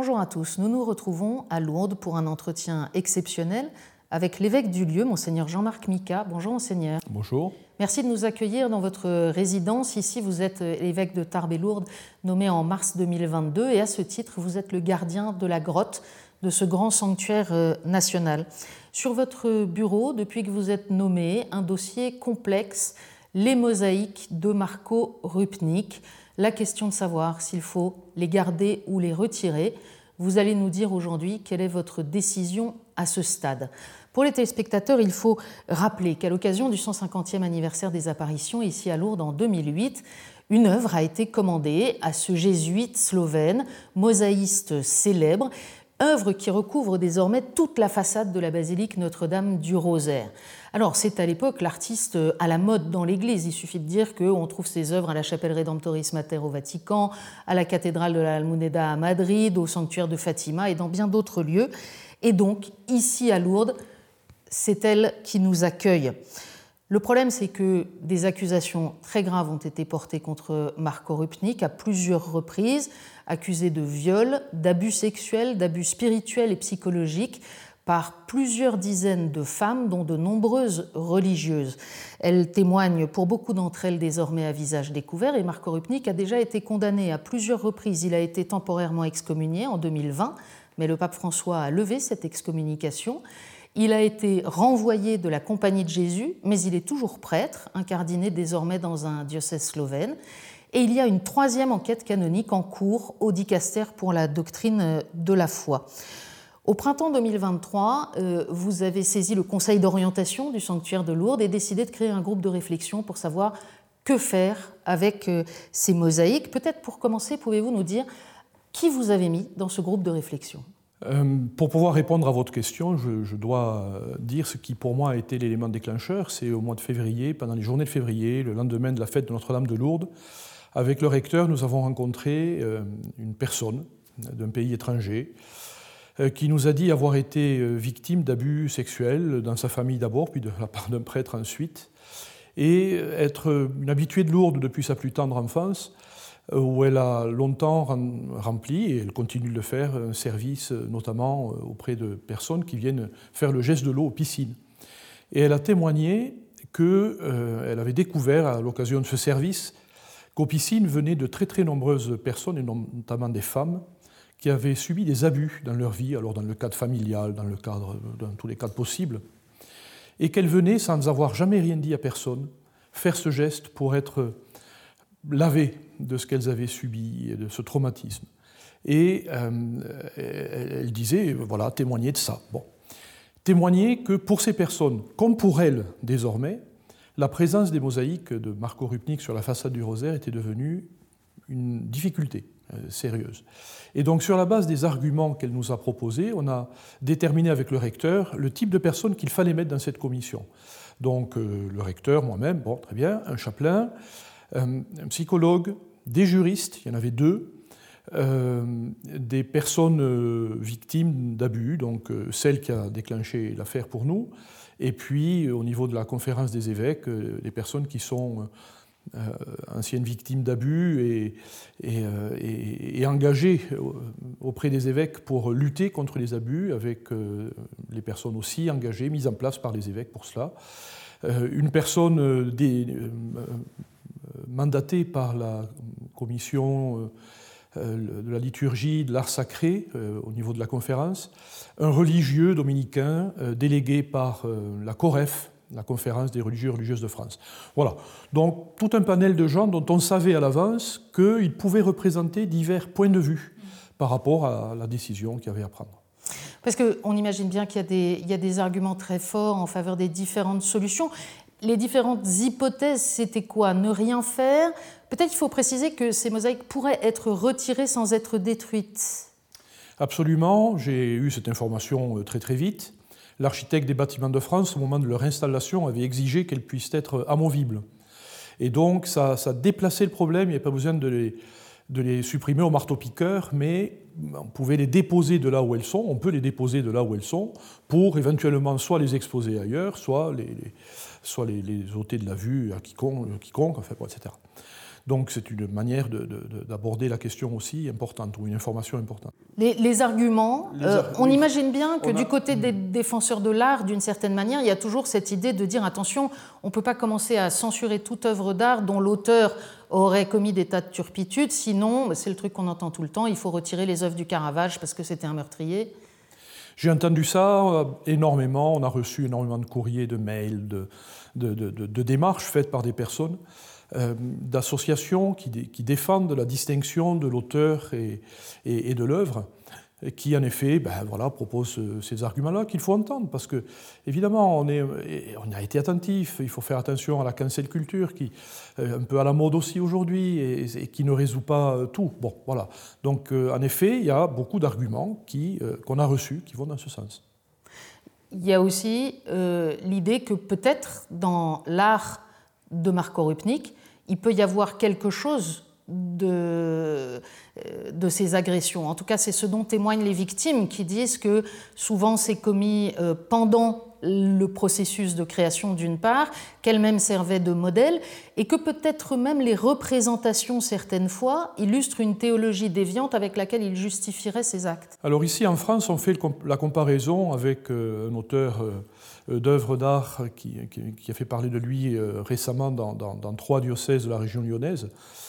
Bonjour à tous, nous nous retrouvons à Lourdes pour un entretien exceptionnel avec l'évêque du lieu, Monseigneur Jean-Marc Micas. Bonjour Monseigneur. Bonjour. Merci de nous accueillir dans votre résidence. Ici, vous êtes l'évêque de Tarbes et Lourdes, nommé en mars 2022, et à ce titre, vous êtes le gardien de la grotte de ce grand sanctuaire national. Sur votre bureau, depuis que vous êtes nommé, un dossier complexe, les mosaïques de Marco Rupnik. La question de savoir s'il faut les garder ou les retirer. Vous allez nous dire aujourd'hui quelle est votre décision à ce stade. Pour les téléspectateurs, il faut rappeler qu'à l'occasion du 150e anniversaire des apparitions ici à Lourdes en 2008, une œuvre a été commandée à ce jésuite slovène, mosaïste célèbre, œuvre qui recouvre désormais toute la façade de la basilique Notre-Dame du Rosaire. Alors, c'est à l'époque l'artiste à la mode dans l'Église. Il suffit de dire qu'on trouve ses œuvres à la chapelle Redemptoris Mater au Vatican, à la cathédrale de la Almuneda à Madrid, au sanctuaire de Fatima et dans bien d'autres lieux. Et donc, ici à Lourdes, c'est elle qui nous accueille. Le problème, c'est que des accusations très graves ont été portées contre Marco Rupnik à plusieurs reprises, accusé de viol, d'abus sexuels, d'abus spirituels et psychologiques par plusieurs dizaines de femmes, dont de nombreuses religieuses. Elles témoignent pour beaucoup d'entre elles désormais à visage découvert et Marco Rupnik a déjà été condamné à plusieurs reprises. Il a été temporairement excommunié en 2020, mais le pape François a levé cette excommunication. Il a été renvoyé de la Compagnie de Jésus, mais il est toujours prêtre, incardiné désormais dans un diocèse slovène. Et il y a une troisième enquête canonique en cours au dicaster pour la doctrine de la foi. Au printemps 2023, vous avez saisi le conseil d'orientation du sanctuaire de Lourdes et décidé de créer un groupe de réflexion pour savoir que faire avec ces mosaïques. Peut-être pour commencer, pouvez-vous nous dire qui vous avez mis dans ce groupe de réflexion ? Pour pouvoir répondre à votre question, je dois dire ce qui pour moi a été l'élément déclencheur. C'est au mois de février, pendant les journées de février, le lendemain de la fête de Notre-Dame de Lourdes, avec le recteur, nous avons rencontré une personne d'un pays étranger qui nous a dit avoir été victime d'abus sexuels dans sa famille d'abord, puis de la part d'un prêtre ensuite, et être une habituée de Lourdes depuis sa plus tendre enfance, où elle a longtemps rempli, et elle continue de le faire, un service notamment auprès de personnes qui viennent faire le geste de l'eau aux piscines. Et elle a témoigné qu'elle avait découvert à l'occasion de ce service qu'aux piscines venaient de très très nombreuses personnes, et notamment des femmes, qui avaient subi des abus dans leur vie, alors dans le cadre familial, dans tous les cadres possibles, et qu'elles venaient, sans avoir jamais rien dit à personne, faire ce geste pour être lavées de ce qu'elles avaient subi, de ce traumatisme. Et elle disait, voilà, témoigner de ça. Bon. Témoigner que pour ces personnes, comme pour elles désormais, la présence des mosaïques de Marco Rupnik sur la façade du rosaire était devenue une difficulté sérieuse. Et donc, sur la base des arguments qu'elle nous a proposés, on a déterminé avec le recteur le type de personnes qu'il fallait mettre dans cette commission. Donc, le recteur, moi-même, bon, très bien, un chapelain, un psychologue, des juristes, il y en avait 2, des personnes victimes d'abus, donc celle qui a déclenché l'affaire pour nous, et puis au niveau de la conférence des évêques, les personnes qui sont anciennes victimes d'abus et engagées auprès des évêques pour lutter contre les abus, avec les personnes aussi engagées, mises en place par les évêques pour cela. Une personne mandatée par la commission de la liturgie, de l'art sacré au niveau de la conférence, un religieux dominicain délégué par la COREF, la conférence des religieux et religieuses de France. Voilà, donc tout un panel de gens dont on savait à l'avance qu'ils pouvaient représenter divers points de vue par rapport à la décision qu'il y avait à prendre. Parce qu'on imagine bien qu'il y a des arguments très forts en faveur des différentes solutions. Les différentes hypothèses, c'était quoi ? Ne rien faire ? Peut-être qu'il faut préciser que ces mosaïques pourraient être retirées sans être détruites. Absolument, j'ai eu cette information très très vite. L'architecte des bâtiments de France, au moment de leur installation, avait exigé qu'elles puissent être amovibles. Et donc, ça déplaçait le problème, il n'y avait pas besoin de les supprimer au marteau-piqueur, mais on pouvait les déposer de là où elles sont, on peut les déposer de là où elles sont, pour éventuellement soit les exposer ailleurs, soit les ôter de la vue à quiconque, enfin, etc. Donc c'est une manière d'aborder la question aussi importante, ou une information importante. Les arguments, on imagine bien que du côté des défenseurs de l'art, d'une certaine manière, il y a toujours cette idée de dire attention, on ne peut pas commencer à censurer toute œuvre d'art dont l'auteur aurait commis des tas de turpitudes, sinon, c'est le truc qu'on entend tout le temps, il faut retirer les œuvres du Caravage parce que c'était un meurtrier. J'ai entendu ça énormément, on a reçu énormément de courriers, de mails, de démarches faites par des personnes, d'associations qui défendent la distinction de l'auteur et de l'œuvre, qui en effet proposent ces arguments-là qu'il faut entendre, parce que évidemment on a été attentif, il faut faire attention à la cancel culture qui est un peu à la mode aussi aujourd'hui et qui ne résout pas tout. Bon, voilà. Donc en effet, il y a beaucoup d'arguments qu'on a reçus qui vont dans ce sens. Il y a aussi l'idée que peut-être dans l'art de Marco Rupnik, il peut y avoir quelque chose de ces agressions. En tout cas, c'est ce dont témoignent les victimes qui disent que souvent c'est commis pendant le processus de création d'une part, qu'elle-même servait de modèle, et que peut-être même les représentations certaines fois illustrent une théologie déviante avec laquelle il justifierait ses actes. Alors ici en France, on fait la comparaison avec un auteur d'œuvres d'art qui a fait parler de lui récemment dans 3 diocèses de la région lyonnaise,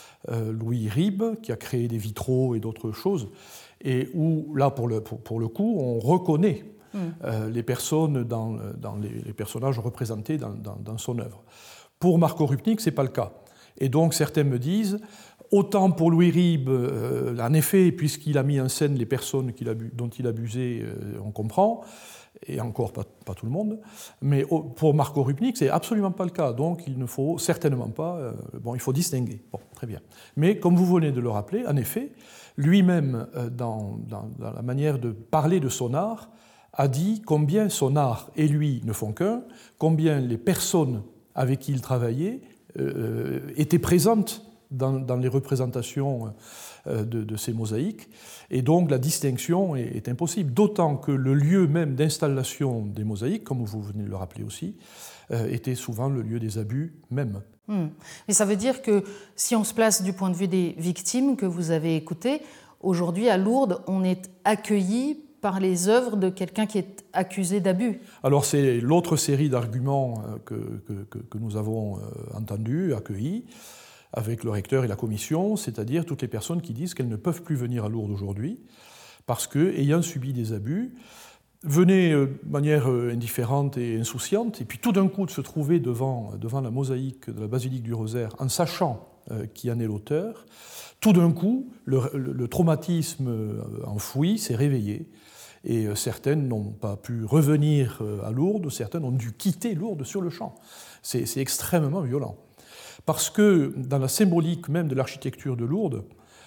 Louis Ribes, qui a créé des vitraux et d'autres choses, et où, là, pour le coup, on reconnaît les personnes dans les personnages représentés dans son œuvre. Pour Marco Rupnik, ce n'est pas le cas. Et donc, certains me disent, autant pour Louis Ribes, en effet, puisqu'il a mis en scène les personnes dont il abusait, on comprend, et encore pas tout le monde, mais pour Marco Rupnik, c'est absolument pas le cas. Donc il ne faut certainement pas, il faut distinguer. Bon, très bien. Mais comme vous venez de le rappeler, en effet, lui-même, dans la manière de parler de son art, a dit combien son art et lui ne font qu'un, combien les personnes avec qui il travaillait étaient présentes dans les représentations de ces mosaïques, et donc la distinction est impossible, d'autant que le lieu même d'installation des mosaïques, comme vous venez de le rappeler aussi, était souvent le lieu des abus même. Mais ça veut dire que si on se place du point de vue des victimes que vous avez écoutées, aujourd'hui à Lourdes, on est accueilli par les œuvres de quelqu'un qui est accusé d'abus. Alors c'est l'autre série d'arguments que nous avons entendus, accueillis, avec le recteur et la commission, c'est-à-dire toutes les personnes qui disent qu'elles ne peuvent plus venir à Lourdes aujourd'hui parce que, ayant subi des abus, venaient de manière indifférente et insouciante, et puis tout d'un coup de se trouver devant la mosaïque de la basilique du Rosaire en sachant qui en est l'auteur, tout d'un coup, le traumatisme enfoui s'est réveillé, et certaines n'ont pas pu revenir à Lourdes, certaines ont dû quitter Lourdes sur le champ. C'est extrêmement violent. Parce que dans la symbolique même de l'architecture de Lourdes,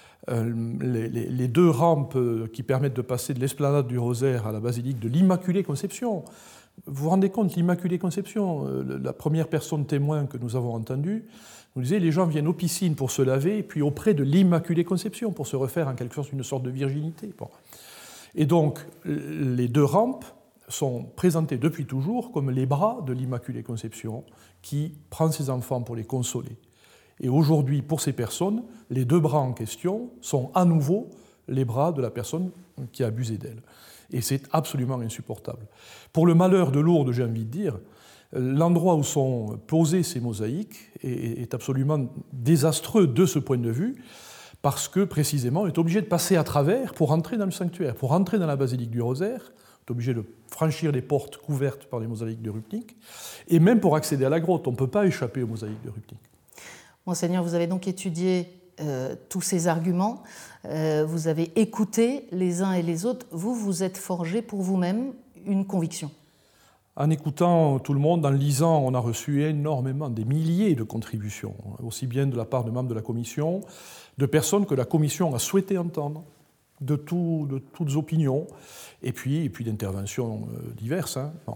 les 2 rampes qui permettent de passer de l'esplanade du Rosaire à la basilique de l'Immaculée Conception, vous vous rendez compte, l'Immaculée Conception, la première personne témoin que nous avons entendue, nous disait les gens viennent aux piscines pour se laver, puis auprès de l'Immaculée Conception pour se refaire en quelque sorte une sorte de virginité. Bon. Et donc, les 2 rampes sont présentées depuis toujours comme les bras de l'Immaculée Conception qui prend ses enfants pour les consoler. Et aujourd'hui, pour ces personnes, les 2 bras en question sont à nouveau les bras de la personne qui a abusé d'elle. Et c'est absolument insupportable. Pour le malheur de Lourdes, j'ai envie de dire, l'endroit où sont posées ces mosaïques est absolument désastreux de ce point de vue, parce que précisément, on est obligé de passer à travers pour entrer dans le sanctuaire, pour entrer dans la basilique du Rosaire. On est obligé de franchir les portes couvertes par les mosaïques de Rupnik, et même pour accéder à la grotte, on ne peut pas échapper aux mosaïques de Rupnik. Monseigneur, vous avez donc étudié tous ces arguments, vous avez écouté les uns et les autres, vous êtes forgé pour vous-même une conviction. En écoutant tout le monde, en lisant, on a reçu énormément, des milliers de contributions, aussi bien de la part de membres de la commission, de personnes que la commission a souhaité entendre, de toutes opinions, et puis d'interventions diverses. Bon.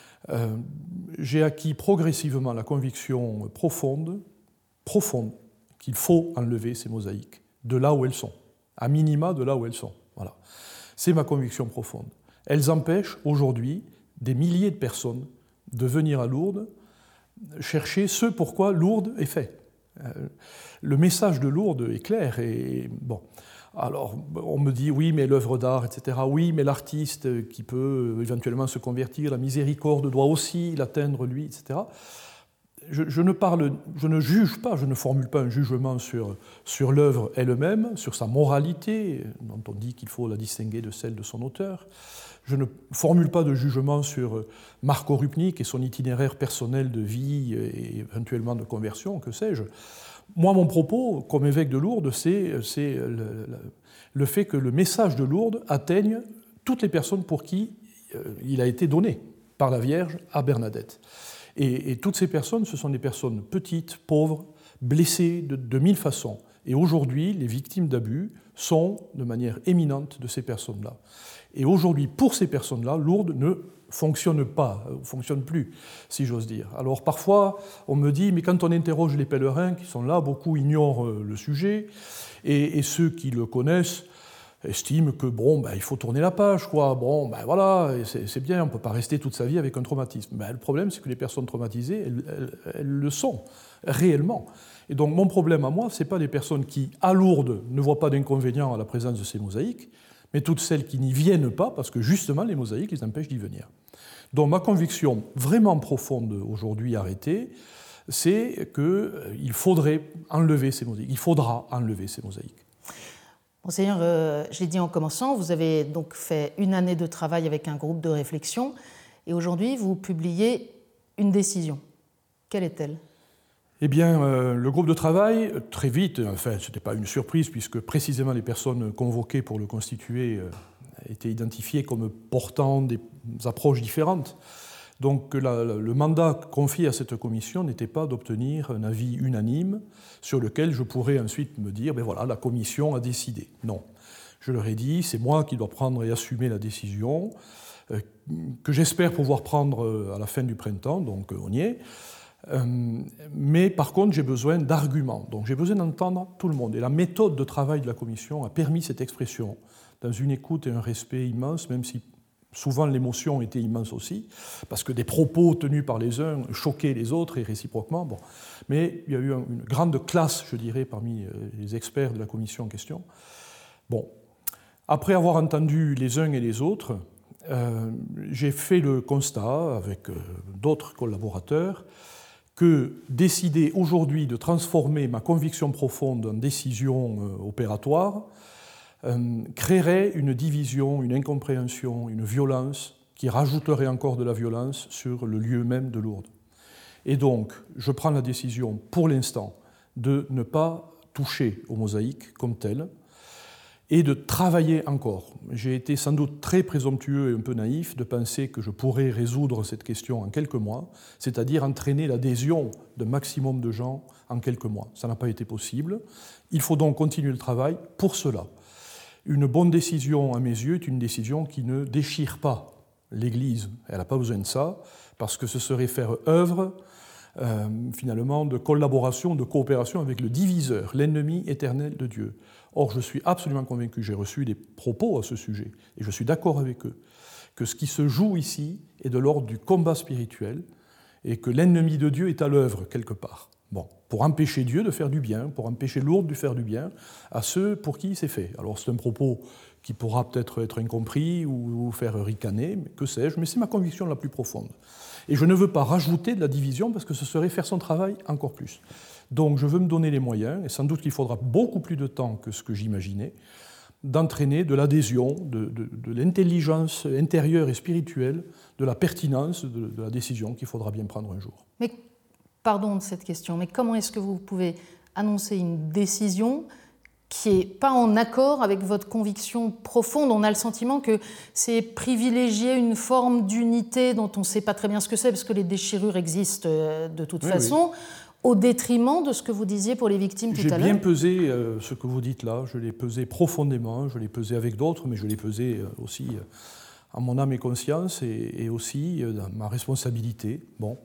J'ai acquis progressivement la conviction profonde, qu'il faut enlever ces mosaïques de là où elles sont, à minima de là où elles sont. Voilà. C'est ma conviction profonde. Elles empêchent aujourd'hui des milliers de personnes de venir à Lourdes chercher ce pourquoi Lourdes est fait. Le message de Lourdes est clair. Et bon, alors on me dit oui, mais l'œuvre d'art, etc. Oui, mais l'artiste qui peut éventuellement se convertir, la miséricorde doit aussi l'atteindre lui, etc. Je ne juge pas, je ne formule pas un jugement sur l'œuvre elle-même, sur sa moralité, dont on dit qu'il faut la distinguer de celle de son auteur. Je ne formule pas de jugement sur Marco Rupnik et son itinéraire personnel de vie et éventuellement de conversion, que sais-je. Moi, mon propos, comme évêque de Lourdes, c'est le fait que le message de Lourdes atteigne toutes les personnes pour qui il a été donné par la Vierge à Bernadette. Et toutes ces personnes, ce sont des personnes petites, pauvres, blessées de mille façons. Et aujourd'hui, les victimes d'abus sont de manière éminente de ces personnes-là. Et aujourd'hui, pour ces personnes-là, Lourdes ne fonctionne pas, ne fonctionne plus, si j'ose dire. Alors parfois, on me dit, mais quand on interroge les pèlerins qui sont là, beaucoup ignorent le sujet, et ceux qui le connaissent estiment que bon, il faut tourner la page, quoi. Bon, voilà, c'est bien, on ne peut pas rester toute sa vie avec un traumatisme. Le problème, c'est que les personnes traumatisées, elles le sont, réellement. Et donc mon problème à moi, ce n'est pas les personnes qui, à Lourdes, ne voient pas d'inconvénient à la présence de ces mosaïques, mais toutes celles qui n'y viennent pas, parce que justement les mosaïques les empêchent d'y venir. Donc ma conviction vraiment profonde aujourd'hui arrêtée, c'est qu'il faudrait enlever ces mosaïques, il faudra enlever ces mosaïques. Monseigneur, je l'ai dit en commençant, vous avez donc fait une année de travail avec un groupe de réflexion, et aujourd'hui vous publiez une décision. Quelle est-elle ? Eh bien, le groupe de travail, très vite, enfin, ce n'était pas une surprise, puisque précisément les personnes convoquées pour le constituer étaient identifiées comme portant des approches différentes. Donc le mandat confié à cette commission n'était pas d'obtenir un avis unanime sur lequel je pourrais ensuite me dire, voilà, la commission a décidé. Non. Je leur ai dit, c'est moi qui dois prendre et assumer la décision, que j'espère pouvoir prendre à la fin du printemps, donc on y est. Mais par contre, j'ai besoin d'arguments. Donc j'ai besoin d'entendre tout le monde. Et la méthode de travail de la commission a permis cette expression, dans une écoute et un respect immense, même si souvent l'émotion était immense aussi, parce que des propos tenus par les uns choquaient les autres et réciproquement. Bon. Mais il y a eu une grande classe, je dirais, parmi les experts de la commission en question. Bon. Après avoir entendu les uns et les autres, j'ai fait le constat, avec d'autres collaborateurs, que décider aujourd'hui de transformer ma conviction profonde en décision opératoire créerait une division, une incompréhension, une violence qui rajouterait encore de la violence sur le lieu même de Lourdes. Et donc, je prends la décision, pour l'instant, de ne pas toucher aux mosaïques comme telles et de travailler encore. J'ai été sans doute très présomptueux et un peu naïf de penser que je pourrais résoudre cette question en quelques mois, c'est-à-dire entraîner l'adhésion d'un maximum de gens en quelques mois. Ça n'a pas été possible. Il faut donc continuer le travail pour cela. Une bonne décision, à mes yeux, est une décision qui ne déchire pas l'Église. Elle n'a pas besoin de ça, parce que ce serait faire œuvre, finalement, de collaboration, de coopération avec le diviseur, l'ennemi éternel de Dieu. Or, je suis absolument convaincu, j'ai reçu des propos à ce sujet, et je suis d'accord avec eux, que ce qui se joue ici est de l'ordre du combat spirituel, et que l'ennemi de Dieu est à l'œuvre quelque part. Bon, pour empêcher Dieu de faire du bien, pour empêcher Lourdes de faire du bien à ceux pour qui c'est fait. Alors c'est un propos qui pourra peut-être être incompris ou faire ricaner, que sais-je, mais c'est ma conviction la plus profonde. Et je ne veux pas rajouter de la division parce que ce serait faire son travail encore plus. Donc je veux me donner les moyens, et sans doute qu'il faudra beaucoup plus de temps que ce que j'imaginais, d'entraîner de l'adhésion, de l'intelligence intérieure et spirituelle, de la pertinence de la décision qu'il faudra bien prendre un jour. Mais pardon de cette question, mais comment est-ce que vous pouvez annoncer une décision qui n'est pas en accord avec votre conviction profonde? On a le sentiment que c'est privilégier une forme d'unité dont on ne sait pas très bien ce que c'est, parce que les déchirures existent de toute façon, au détriment de ce que vous disiez pour les victimes tout à l'heure. J'ai bien pesé ce que vous dites là, je l'ai pesé profondément, je l'ai pesé avec d'autres, mais je l'ai pesé aussi en mon âme et conscience, et aussi dans ma responsabilité. Bon.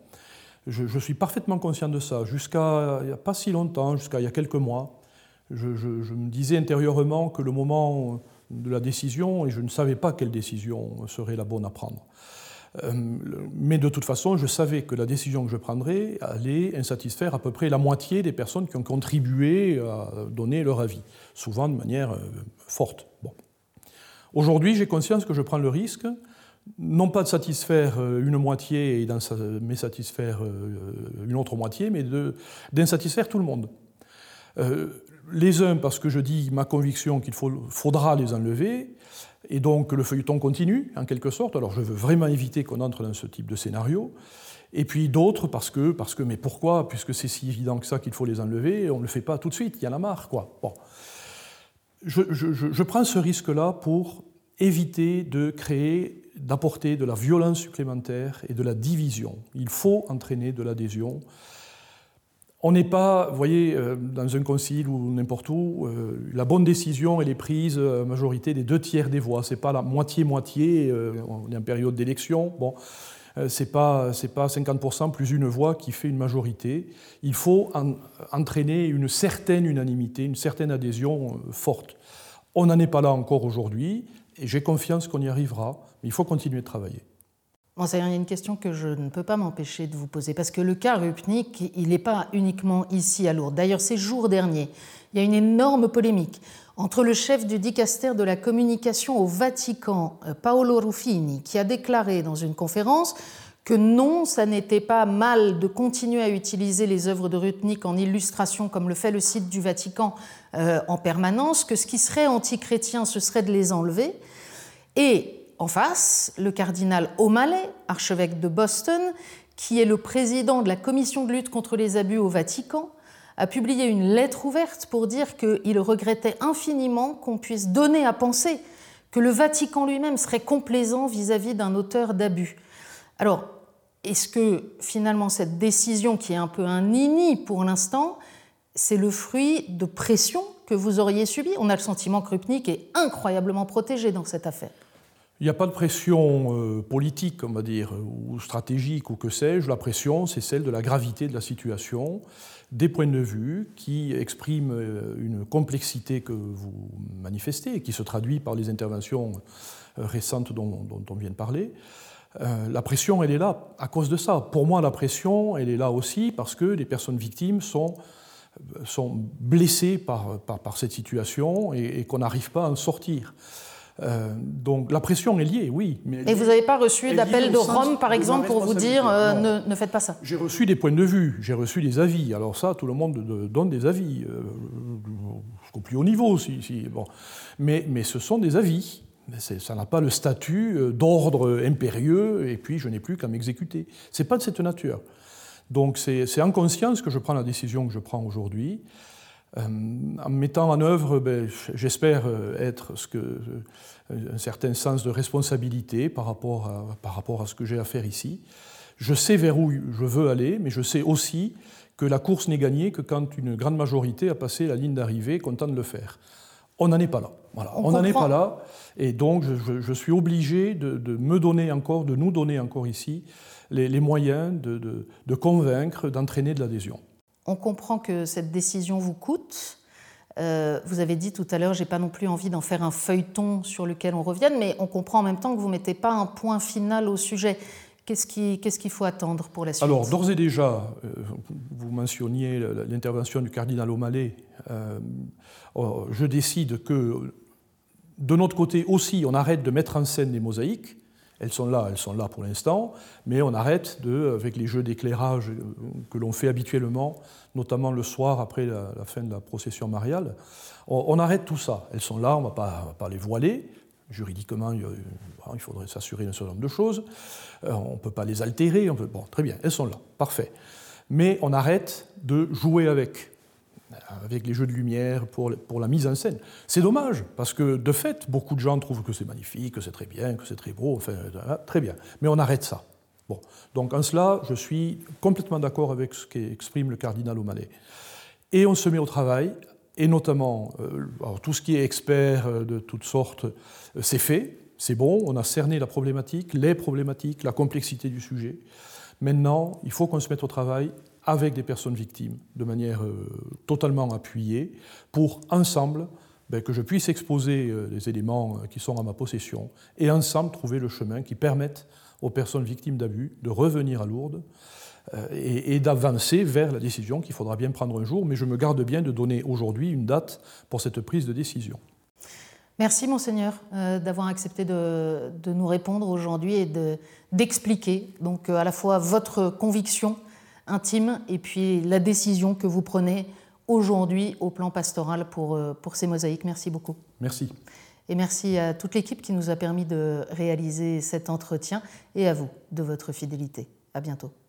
Je suis parfaitement conscient de ça. Jusqu'à il n'y a pas si longtemps, jusqu'à il y a quelques mois, je me disais intérieurement que le moment de la décision, et je ne savais pas quelle décision serait la bonne à prendre. Mais de toute façon, je savais que la décision que je prendrais allait insatisfaire à peu près la moitié des personnes qui ont contribué à donner leur avis, souvent de manière forte. Bon. Aujourd'hui, j'ai conscience que je prends le risque, non pas de satisfaire une moitié et d'en satisfaire une autre moitié, mais d'insatisfaire tout le monde. Les uns parce que je dis ma conviction qu'il faudra les enlever, et donc le feuilleton continue, en quelque sorte. Alors je veux vraiment éviter qu'on entre dans ce type de scénario. Et puis d'autres parce que mais pourquoi, puisque c'est si évident que ça qu'il faut les enlever, on ne le fait pas tout de suite, il y en a marre, quoi. Bon. Je prends ce risque-là pour éviter d'apporter de la violence supplémentaire et de la division. Il faut entraîner de l'adhésion. On n'est pas, vous voyez, dans un concile ou n'importe où, la bonne décision, elle est prise à majorité des 2/3 des voix. Ce n'est pas la moitié-moitié, on est en période d'élection. Bon, ce n'est pas 50% plus une voix qui fait une majorité. Il faut entraîner une certaine unanimité, une certaine adhésion forte. On n'en est pas là encore aujourd'hui, et j'ai confiance qu'on y arrivera, mais il faut continuer de travailler. Bon, il y a une question que je ne peux pas m'empêcher de vous poser, parce que le cas Rupnik, il n'est pas uniquement ici à Lourdes. D'ailleurs, ces jours derniers, il y a une énorme polémique entre le chef du dicastère de la communication au Vatican, Paolo Ruffini, qui a déclaré dans une conférence que non, ça n'était pas mal de continuer à utiliser les œuvres de Rupnik en illustration, comme le fait le site du Vatican en permanence, que ce qui serait antichrétien, ce serait de les enlever. Et en face, le cardinal O'Malley, archevêque de Boston, qui est le président de la commission de lutte contre les abus au Vatican, a publié une lettre ouverte pour dire qu'il regrettait infiniment qu'on puisse donner à penser que le Vatican lui-même serait complaisant vis-à-vis d'un auteur d'abus. Alors, est-ce que finalement cette décision, qui est un peu un nini pour l'instant, c'est le fruit de pressions que vous auriez subies ? On a le sentiment que Rupnik est incroyablement protégé dans cette affaire. Il n'y a pas de pression politique, on va dire, ou stratégique, ou que sais-je. La pression, c'est celle de la gravité de la situation, des points de vue qui expriment une complexité que vous manifestez et qui se traduit par les interventions récentes dont on vient de parler. La pression, elle est là à cause de ça. Pour moi, la pression, elle est là aussi parce que les personnes victimes sont blessées par cette situation et qu'on n'arrive pas à en sortir. Donc la pression est liée, oui. Et vous n'avez pas reçu d'appel de Rome, par exemple, pour vous dire ne faites pas ça ? J'ai reçu des points de vue, j'ai reçu des avis. Alors ça, tout le monde donne des avis, jusqu'au plus haut niveau. Bon. Mais ce sont des avis. Ça n'a pas le statut d'ordre impérieux, et puis je n'ai plus qu'à m'exécuter. Ce n'est pas de cette nature. Donc c'est en conscience que je prends la décision que je prends aujourd'hui. En mettant en œuvre, j'espère être un certain sens de responsabilité par rapport à ce que j'ai à faire ici. Je sais vers où je veux aller, mais je sais aussi que la course n'est gagnée que quand une grande majorité a passé la ligne d'arrivée, content de le faire. On n'en est pas là. Voilà. On n'en est pas là, et donc je suis obligé de nous donner encore ici les moyens de convaincre, d'entraîner de l'adhésion. On comprend que cette décision vous coûte. Vous avez dit tout à l'heure, je n'ai pas non plus envie d'en faire un feuilleton sur lequel on revienne, mais on comprend en même temps que vous ne mettez pas un point final au sujet. Qu'est-ce qu'il faut attendre pour la suite ? Alors, d'ores et déjà, vous mentionniez l'intervention du cardinal O'Malley. Je décide que, de notre côté aussi, on arrête de mettre en scène les mosaïques. Elles sont là pour l'instant, mais on arrête avec les jeux d'éclairage que l'on fait habituellement, notamment le soir après la fin de la procession mariale. On arrête tout ça. Elles sont là, on ne va pas les voiler. Juridiquement, il faudrait s'assurer d'un certain nombre de choses. On ne peut pas les altérer. Bon, très bien, elles sont là, parfait. Mais on arrête de jouer avec les jeux de lumière pour la mise en scène. C'est dommage, parce que de fait, beaucoup de gens trouvent que c'est magnifique, que c'est très bien, que c'est très beau, enfin, très bien. Mais on arrête ça. Bon. Donc en cela, je suis complètement d'accord avec ce qu'exprime le cardinal O'Malley. Et on se met au travail, et notamment, tout ce qui est expert de toutes sortes, c'est fait, c'est bon, on a cerné la problématique, les problématiques, la complexité du sujet. Maintenant, il faut qu'on se mette au travail avec des personnes victimes, de manière totalement appuyée, pour ensemble que je puisse exposer les éléments qui sont à ma possession, et ensemble trouver le chemin qui permette aux personnes victimes d'abus de revenir à Lourdes et d'avancer vers la décision qu'il faudra bien prendre un jour, mais je me garde bien de donner aujourd'hui une date pour cette prise de décision. Merci Monseigneur d'avoir accepté de nous répondre aujourd'hui et d'expliquer donc à la fois votre conviction intime et puis la décision que vous prenez aujourd'hui au plan pastoral pour ces mosaïques. Merci beaucoup. Merci. Et merci à toute l'équipe qui nous a permis de réaliser cet entretien et à vous de votre fidélité. À bientôt.